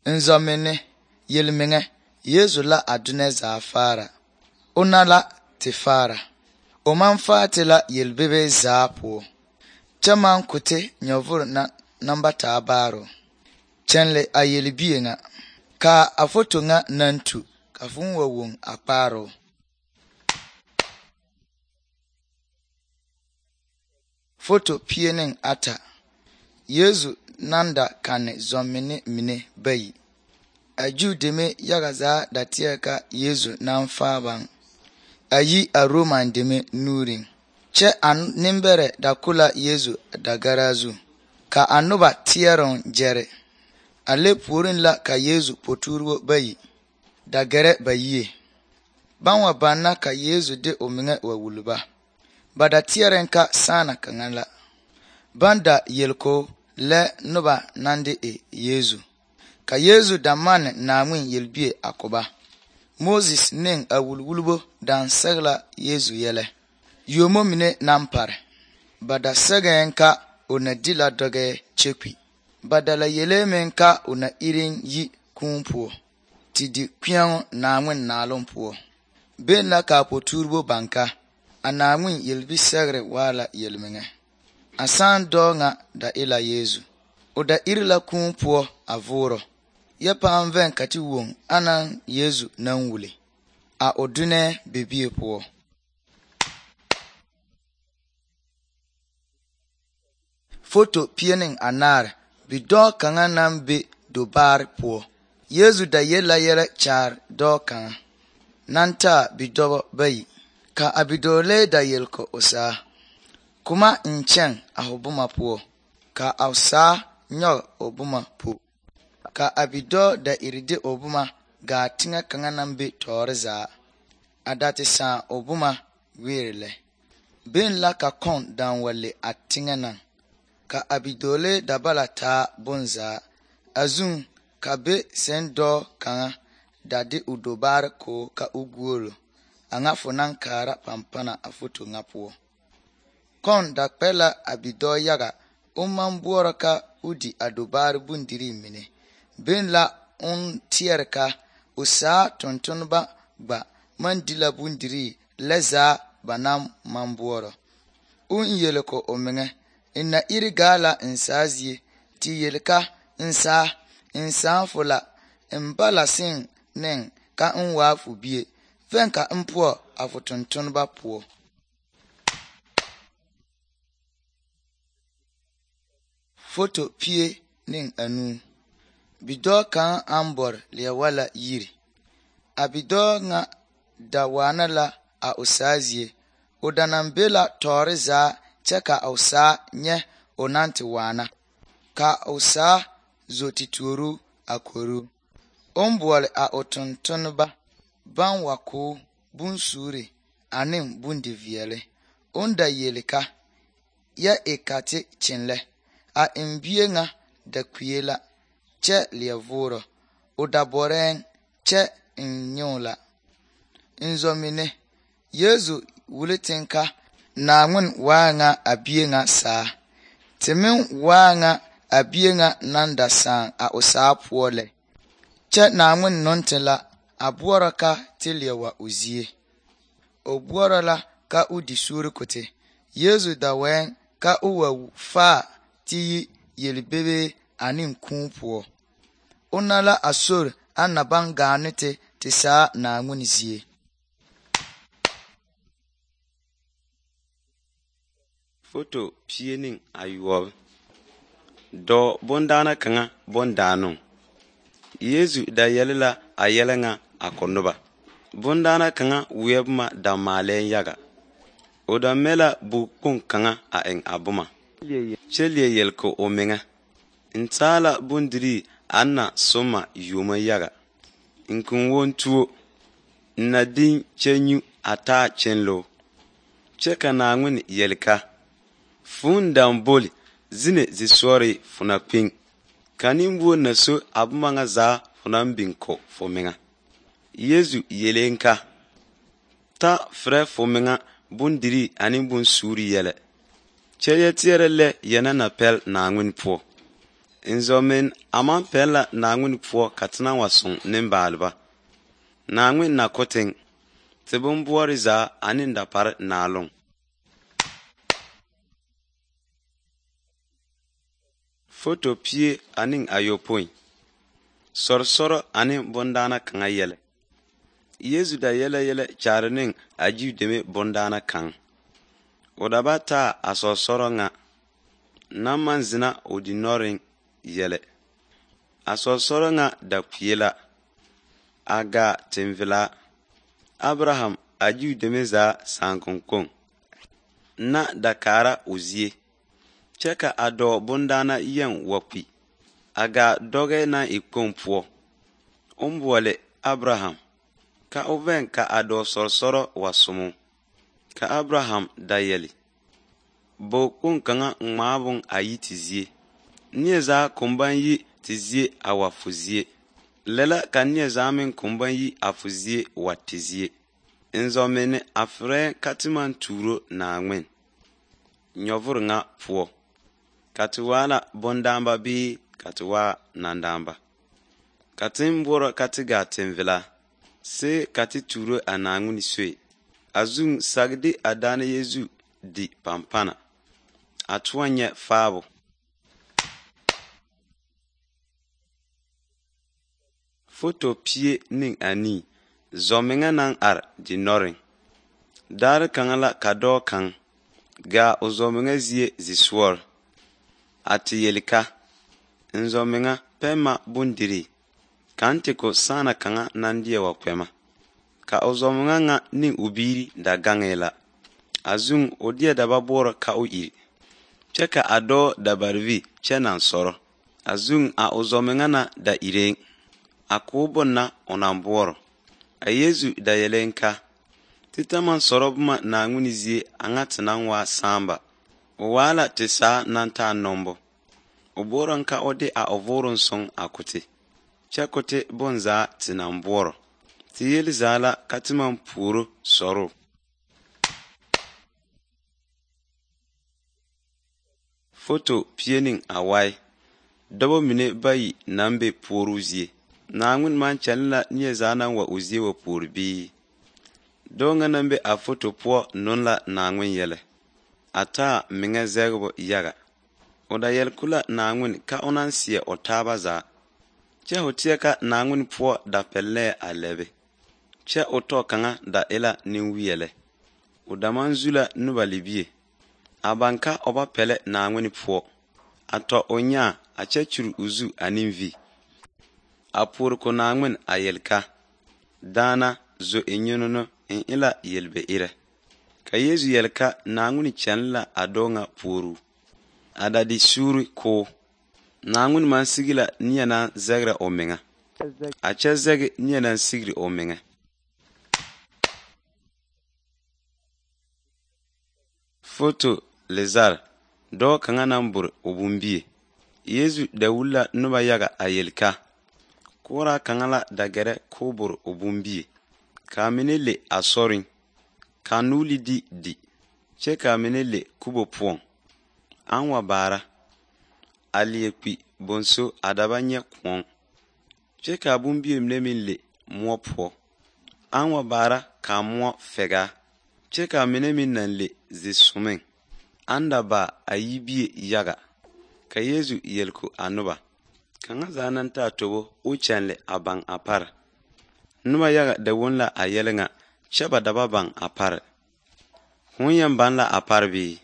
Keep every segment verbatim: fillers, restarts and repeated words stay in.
Nzomene yelmenge Yesu la adune za fara. Onala te fara. Oman fatila yelbebe za po. Chaman kute nyovur na namba tabaro. Chenle a yelbiye nga. Ka afoto nga nantu. Ka funwa wung aparo. Foto pieneng ata. Yesu nanda kane zomene mine bayi. Aju deme yagaza datiaka Yesu namfabang. Ayi a Roman deme nuring. Che an nimbere dakula Yesu dagarazu. Ka anuba tiaron jere. Ale purin la ka Yesu poturwo bayi. Dagere bayi. Banwa bana ka Yesu de ominga wa wuluba. Bada tiaren ka sana kangala. Banda yelko le nuba nande e Yesu. Ka Yesu damane na mwin yelbie akoba. Moses ning a wulwulbo dan segla Yesu yele. Yomo mine nampare. Bada segen ka una dila doge chekwi. Bada la yele men ka una irin yi kumpuo. Tidi kwiang na mwin nalompuo. Ben la ka poturbo banka. Ana mwin yelbi segre wala yelmenge. Asan do nga da ila Yesu. O da irila kumpuo avuro. Yepa anven kati wong anan Yesu nan wule. A odune bebie po. Foto piening anar. Bido kanga nambe dobar po. Yesu da yela yela char do kanga. Nanta bido bayi. Ka abidole da yelko osa. Kuma nchen ahobuma po. Ka ausa nyo obuma po. Ka abido da iride obuma ga tinga kanga nambe torza. Adati sa obuma wirile. Ben la ka kon dan wale atinga nan. Ka abidole da bala ta bonza. Azun ka be sen do kanga dadi udobar ko ka uguolo. Anga fonan kara pampana afuto ngapo. Kon da pela abido yaga. Umman buwara ka udi adobar bundiri mine. Ben la un tierka usa tontonba ba mandila bundiri leza banam mambuoro. Un yeleko omenge inna irigala insazie ti yelka insa insanfula imbala sing neng ka unwafu bie venka mpuo afutontonba puo. Foto pie ning anu. Bido kan ambor liawala yiri. Abido nga dawana la a usazie. Udanambela toriza cheka usa nye onanti wana. Ka usa zotituru akoru. Ombuole a otontonba. Ban wako bunsuri anim bundiviele. Onda yelika. Ya ekate chinle. A imbie nga da kuyela. Che liavuro. Udaboreng. Che nyola. Nzomine. Yesu wulitinka. Na ngun wanga abie nga saa. Timin wanga abie nga nanda sang a usapuole. Che na ngun nontela. Abuora ka tiliawa uzie. Obuora la ka udisuri kote. Yesu da wen ka uwa fa ti yelbebe anin kumpuo. Unala asur anabang ganite ti sa na ngunzie. Foto piening ayuwa. Do bondana kanga bondano. Yesu da yelela a yelenga akonoba. Bondana kanga webma da malen yaga. Oda mela bukun kanga a en abuma. Chelie yelko omenga. Intala bundiri anna soma yuma yaga. Inkun wontuo. Nadin chenyu ata chenlo. Cheka na ngun yelka. Funda mboli zine ziswari funa ping. Kanimbu naso abumanga za funa mbinko fomenga. Yesu yelenka. Ta fre fomenga bundiri animbun suri yele. Cheye tiere le yana na pel na ngun po. Nzomen aman pela na ngwin puo katna wason nimbalba. Na ngwin na koting. Tibun buwari za anin da par na long. Foto pie anin ayopoin. Sorsoro anin bondana kanga yele. Yezu da yele yele charinin ajiu deme bondana kang. Odaba ta asorsoro nga. Naman zina odinorin yele. Asorsoro nga da piela. Aga timvila. Abraham ajiu deme za sankonkon. Na dakara uzie. Cheka ado bondana yen wakwi. Aga doge na ikompuo. Umbuale Abraham. Ka uven ka ado sorsoro wasumu. Ka Abraham dayeli. Bo kun kanga ngmabun ayi tizie. Nye za kumban yi tizie awafuzie. Lela ka nye za min kumban yi afuzie watizie. Nzo mene afre katiman turo na ngwen. Nyovur nga puo. Katiwala bondamba bi katiwa nandamba. Katimboro katiga timvila. Se kati turo ananguni swe. Azung sagdi adane Yezu di pampana. Atuanye fabo. Foto pie ning ani. Zomenga nang ar di noring. Dar kangala kado kang. Ga ozomenga zie ziswor. Ati yelika. Nzomenga pema bundiri. Kantiko sana kanga nandiye wakwema. Ka ozomenga nga ning ubiri da gangela. Azung odia dababora ka uiri. Cheka ado dabarvi chenan soro. Azung a ozomenga na da ireng. Akubo na onamboro. A Yezu da yelenka. Titaman sorobuma na ngunizie angatina wa samba. Owala tisa nanta nombo. Oboron ka ode a ovoron song akuti. Chakote bonza tinamboro. Tiyeli zala katiman puro soro. Foto piening awai. Dobo mine bayi nambe puru zie. Na ngun man chanila nye zana wa uzie wa puru bi. Donga nambe a foto po nunla na ngun yele. Ata minga zegbo yaga. Oda yel kula na ngun ka onansiye otaba za. Che hotia ka na ngun po da pelle alebe. Che oto kanga da ela niwiyele. Oda manzula nuba libye. Abanka oba pele na ngun po. Ato onya a che churu uzu animvi. Apur ko na ngun ayelka. Dana zo enyonono en ila yelbe ire. Ka Yezu yelka na ngun chanla adonga puru. Adadi suri ko. Na ngun man sigila niya na zagra omenga. Ache zage niya na sigri omenga. Foto lezar. Do kanga nambur obumbie. Yezu da wula nuba yaga ayelka. Kora kangala dagere kobur obumbie. Kaminele asorin. Kanuli di di. Che kaminele kubo puong. Anwa bara. Aliekwi bonso adabanye kwong. Che ka bumbie mnemile mwa po. Anwa bara ka mwa fega. Che ka mnemin nanle zisumen. Anda ba ayibie yaga. Ka Yezu yelko anuba. Kanga zananta tobo uchanle abang apar. Nuba yaga da wonla ayelenga shaba daba bang apar. Hunyan banla apar bi.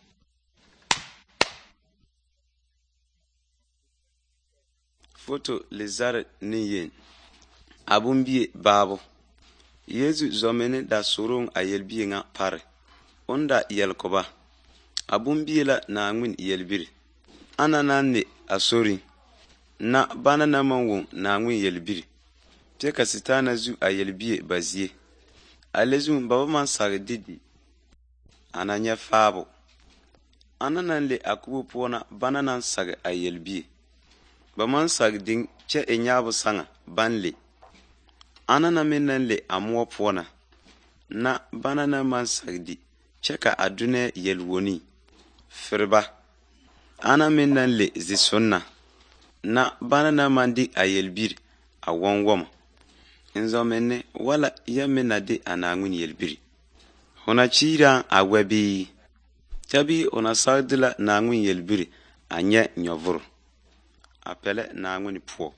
Foto lezar niyen. Abumbie babo. Yezu zomene da surung ayelbie nga pare. Onda yelkoba. Abumbie la na ngwin yelbiri. Ananane asori. Na banana manwong na ngwin yelbiri. Teka sitana zu ayelbie bazie. Alezu baba man sag didi. Ananya fabo. Anananle akubu pona banana sag ayelbie. Baman sag ding che enyabu sanga banle. Anana menanle amwa pona. Na banana man sag di. Cheka adune yelwoni. Firba. Ana menanle zisonna. na bana na mandi a yelbiri a won-woma. Nzomene wala yame na de a Naawuni yelbiri. Hona chiira a webi. Chabi ona sagdila Naawuni yelbiri a nye nyovuru. A pele Naawuni puo.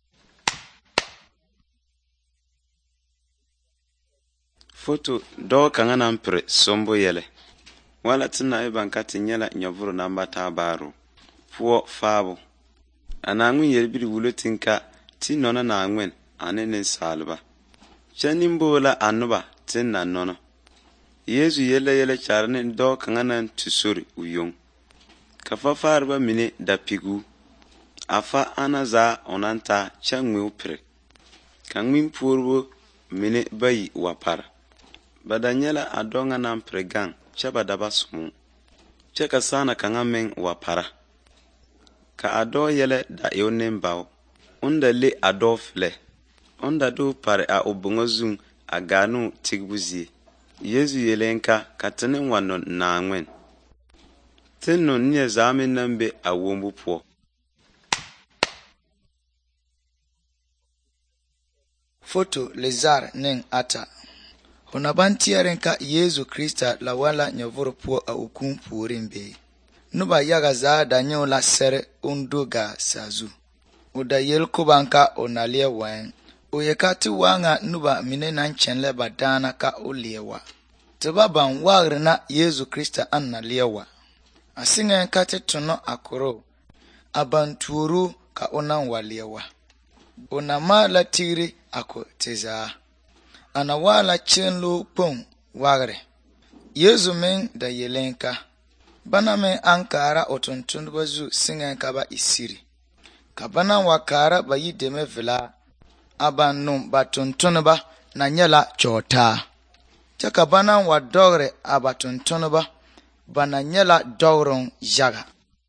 Foto do kanga na mpre sombo yele. Wala tina ibanka tinyela nyovuru namba tabaru. Puo fabo. A Naawuni yelbiri wulo tinka ti nona Naawuni anene salba. Chanimbola anuba tin na nono. Yesu yele yele charne do kanga na tusuri uyong. Kafa farba mine da pigu. Afa anaza onanta changwe upre. Kangmin purbo mine bayi wapara. Badanyela adonga na mpregang chaba daba sumu. Cheka sana kanga men wapara. Ka ado yele da yonem bao. Onda le ado fle. Onda do pare a obongozung a ganu tigbuzie. Yesu yelenka katene wanon na angwen. Tenno nye zame nambe a wombu po. Foto Lazar ning ata. Hunabantiyarenka Yesu Krista la wala nyovuru po a ukun purimbe. Nuba yaga za danyo la sere unduga sazu. Uda yel kubanka onalie wen. Uyekati wanga nuba mine nan chenle badana ka uliewa. Tibaban wagrina Yesu Krista anna liewa. Asinga kati tuno akoro. Abanturu ka onan waliewa. Unama la tiri ako teza. Anawala chenlo pong wagre. Yesu men da yelenka. Bana men ankara otuntun bazu singa kaba isiri. Kabana wakara bayi deme vila. Aban num batuntun ba na nyela chota. Chaka bana wa dogre abatuntun ba bana nyela dogron jaga.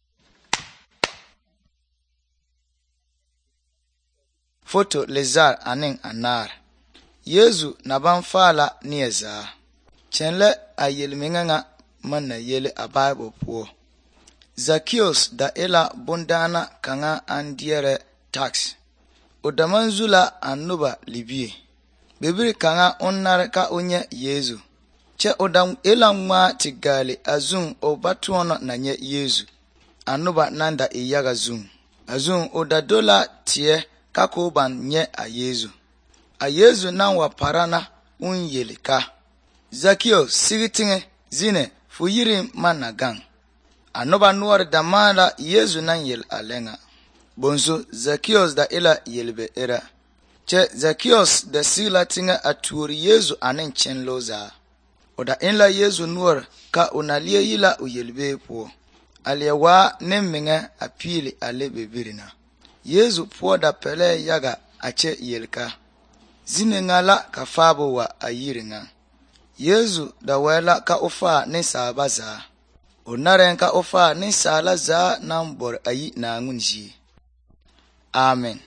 Foto Lazar aning anar. Yesu na banfala nieza. Chenle a yelminganga mana yele a Bible po. Zacchaeus da ila bundana kanga andiere tax. Udamanzula anuba libye. Bibiri kanga onnar ka onye Yesu. Che udam ila mwa tigali azun obatuono na nye Yesu. Anuba nanda iyaga zun. Azun udadola tie kakoban nye a Yesu. A Yesu na waparana unyelika. Zacchaeus sigitinge zine fuyiri managang. Anuba nuwar damala Yesu na yel alenga. Bonzo Zacchaeus da ila yelbe era. Che Zacchaeus da sila tinga aturi Yesu anen chen loza. Oda inla Yesu nuwar ka unalie yila uyelbe po. Aliyawa nemminga apili ale bebirina. Yesu po da pele yaga ache yelka. Zine ngala ka fabo wa ayiringa. Yesu da wela ka ufa ni sabaza. Onaren ka ufa ni sala za nambor ayi na ngunji. Amen.